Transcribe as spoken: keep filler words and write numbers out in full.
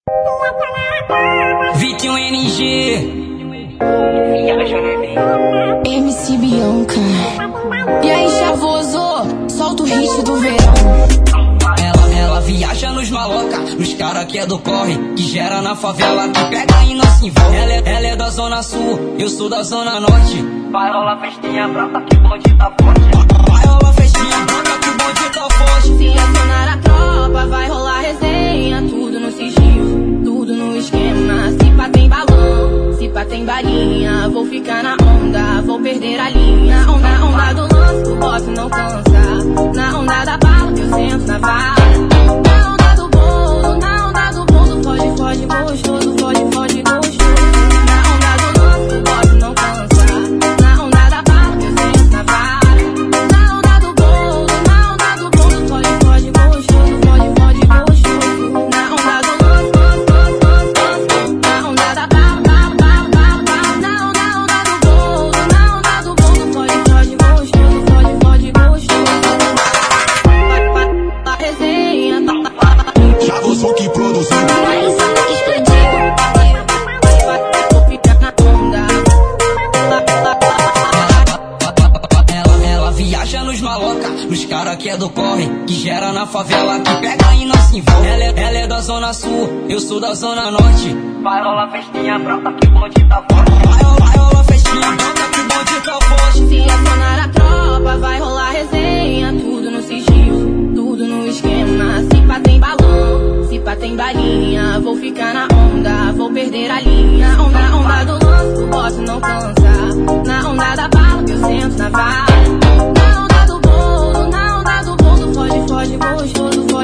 vinte e um N G M C Bianca. E aí, chavoso, solta o hit do verão. Ela, ela viaja nos maloca, nos cara que é do corre, que gera na favela, que pega e não se envolve. Ela é, ela é da zona sul, eu sou da zona norte. Vai rolar festinha brota que o bonde tá forte. Vai rolar festinha brota que o bonde tá forte. Se acionar a tropa, vai rolar resenha. Tudo no sigilo, tudo no esquema. Se pá tem balão, se pá tem balinha. Vou ficar na onda, vou perder a linha. Onda, onda do lance, o boss não cansa. Na onda da bala, eu sento na vara. Na onda do bolo, na onda do bolo. Foge, foge, gostoso, foge, foge, gostoso. Na onda do lance, o boss não cansa. Na onda da bala, eu sento na vara. Na onda do bolo, na onda do bolo. Foge, foge, gostoso, foge, foge, gostoso. Na onda do lance, lance, lance, lance. Na onda da bala, bala, bala, bala, bala. Na onda, onda do bolo, na onda do bolo. Foge, foge, gostoso, foge, foge, gostoso. A resenha Já vou só que produziu. Nos maloca, nos cara que é do corre, que gera na favela, que pega e não se envolve. Ela é, ela é da zona sul, eu sou da zona norte. Vai rolar festinha brota que o bonde tá forte. Vai rolar, vai rolar festinha brota que o bonde tá forte. Se acionar a tropa, vai rolar resenha. Tudo no sigilo, tudo no esquema. Se pá tem balão, se pá tem balinha. Vou ficar na onda, vou perder a linha. Onda, onda do lance, o boss não cansa. Na onda da bala, eu sento na vara. Na onda do bolo, na onda do bolo. Foge, foge, gostoso.